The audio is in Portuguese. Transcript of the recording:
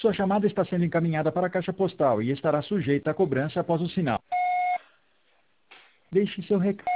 Sua chamada está sendo encaminhada para a caixa postal e estará sujeita a cobrança após o sinal. Deixe seu recado.